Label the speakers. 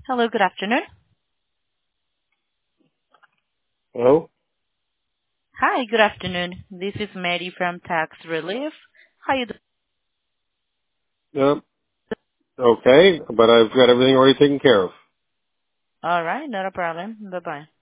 Speaker 1: Hello, good afternoon.
Speaker 2: Hello?
Speaker 1: Hi, good afternoon. This is Mary from Tax Relief. How you doing?
Speaker 2: Yep. Okay, but I've got everything already taken care of.
Speaker 1: All right, not a problem. Bye-bye.